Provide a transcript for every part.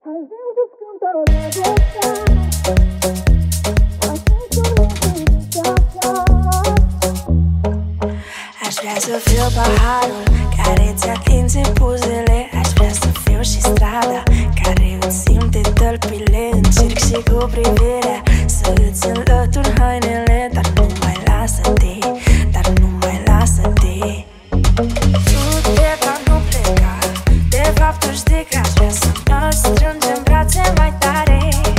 Aș vrea să fiu paharul care ți atinge buzele. Aș vrea să fiu și strada care îți simte tălpile. Încerc și cu privirea să îți înlătur hainele. Dar nu mai lasă-te, dar nu mai lasă-te. Du-te, dar nu pleca. De fapt tu știi că aș vrea să mă strângi în brațe mai tare.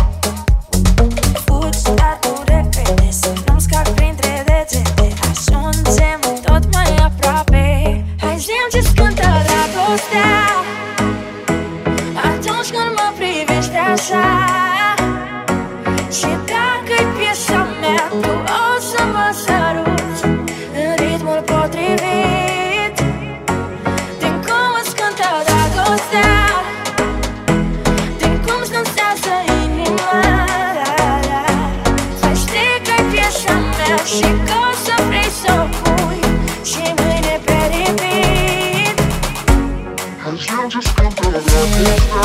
Fugi, dar tu repede, să nu-mi scapi printre degete. Ajungem tot mai aproape. Hai zi-mi ce-ți cântă dragostea atunci când mă privești așa. Și dacă-i piesa mea, tu o să mă săruți în ritmul potrivit. Din cum îți cântă dragostea, din cum-ți dansează inima, să știi că-i piesa mea și că o să vrei să o pui și mâine pe repeat. Hai zi-mi ce-ți cântă dragostea.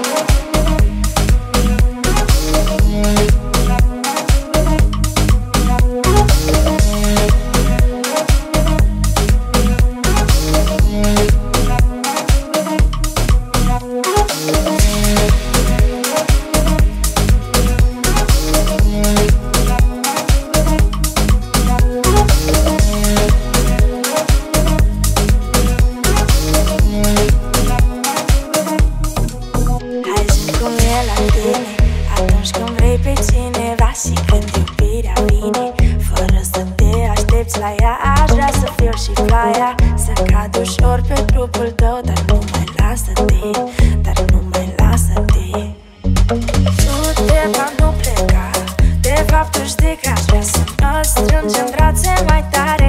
Hai zi cum e la tine atunci când vrei pe cineva și când iubirea vine fără să te aștepți la ea. Aș vrea să fiu și ploaia, să cad ușor pe trupul tău. Dar nu mai lasă-te, dar nu mai lasă-te. Du-te, dar nu pleca. De fapt tu știi că aș vrea să mă strângi în brațe mai tare.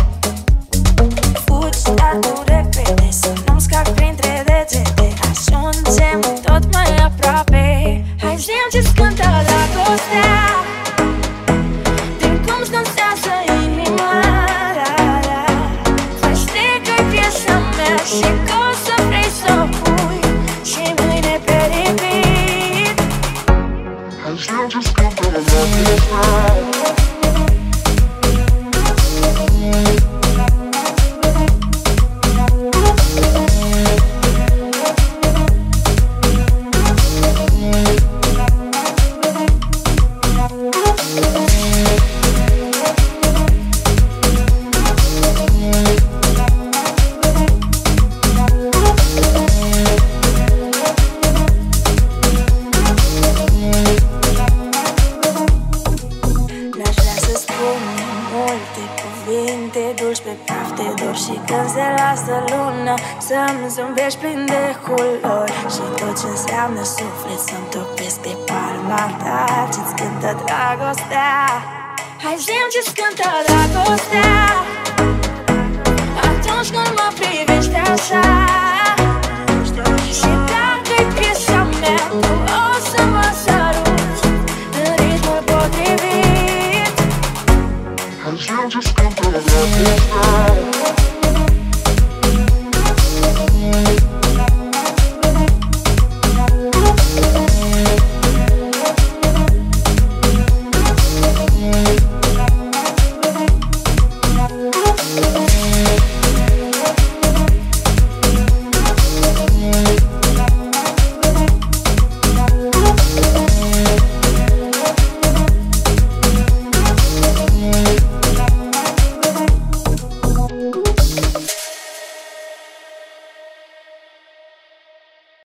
Fugi, dar tu repede, să nu-mi scapi printre degete. Ajungem tot mai aproape. Hai zi-mi ce-ți cântă dragostea, din cum-ți dansează inima, să știi că-i piesa mea și că o să vrei să o pui și mâine pe repeat. Hai zi-mi ce-ți cântă dragostea. N-aș vrea să spun multe cuvinte dulci pe praf de dor. Și când se lasă luna să-mi zâmbești plin de culori. Și tot ce înseamnă suflet să-mi topesc de palma ta. Ce-ți cântă dragostea. Hai zi-mi ce-ți cântă dragostea atunci când mă privești așa.